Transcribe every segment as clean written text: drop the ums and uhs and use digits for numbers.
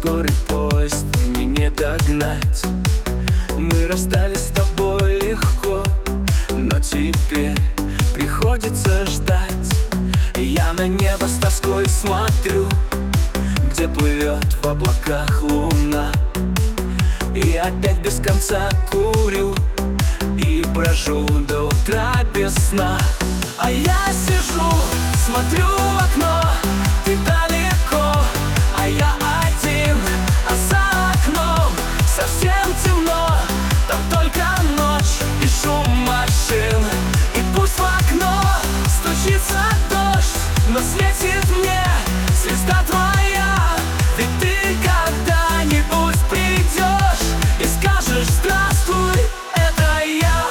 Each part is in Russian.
скорый поезд, мне не догнать. Мы расстались с тобой легко, но теперь приходится ждать. Я на небо с тоской смотрю, где плывет в облаках луна. И опять без конца курю и брожу до утра без сна. А я сижу, смотрю в окно, ты далеко, а я один, а за окном совсем темно. Там только ночь и шум машин, и пусть в окно стучится дождь, но светит мне звезда твоя. Ведь ты когда-нибудь придешь и скажешь: здравствуй, это я.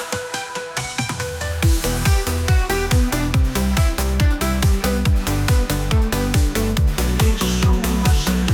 И шум машин.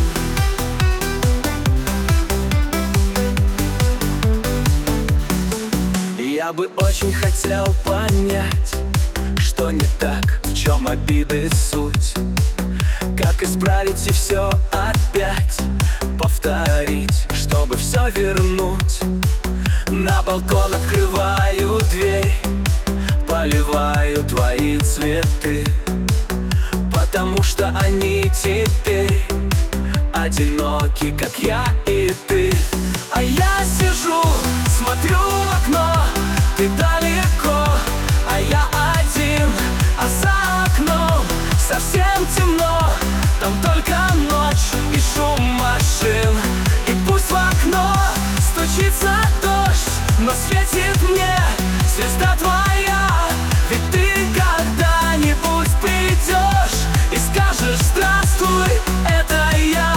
Я бы очень хотел понять, что не так, в чем обиды суть. Как исправить и все опять повторить, чтобы все вернуть. На балкон открываю дверь, поливаю твои цветы, потому что они теперь одиноки, как я и ты. А я сижу, смотрю в окно, ты далеко, а я один, а за окном совсем темно. Там только ночь и шум машин, и пусть в окно стучится дождь, но светит мне звезда твоя. Ведь ты когда-нибудь придешь и скажешь: здравствуй, это я.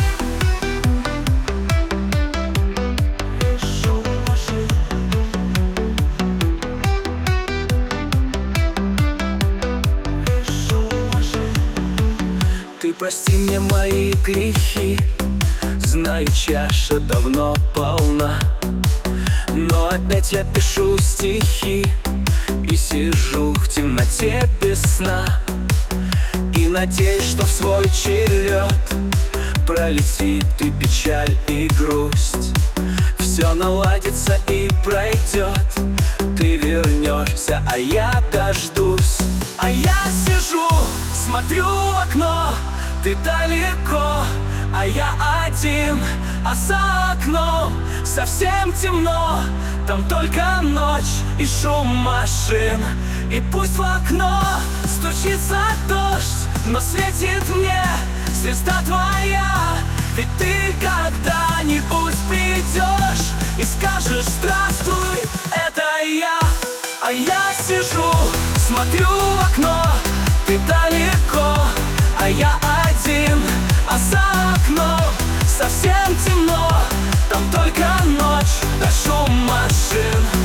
Ты прости мне мои грехи, знаю, чаша давно полна, но опять я пишу стихи и сижу в темноте без сна. И надеюсь, что в свой черед пролетит и печаль, и грусть. Все наладится и пройдет, ты вернешься, а я дождусь. А я сижу, смотрю в окно, ты далеко, а я один, а за окном совсем темно. Там только ночь и шум машин, и пусть в окно стучится дождь, но светит мне звезда твоя. Ведь ты когда-нибудь придешь и скажешь: здравствуй, это я. А я сижу, смотрю в окно, ты далеко, а я один, а за окном совсем темно. Там только ночь да шум машин.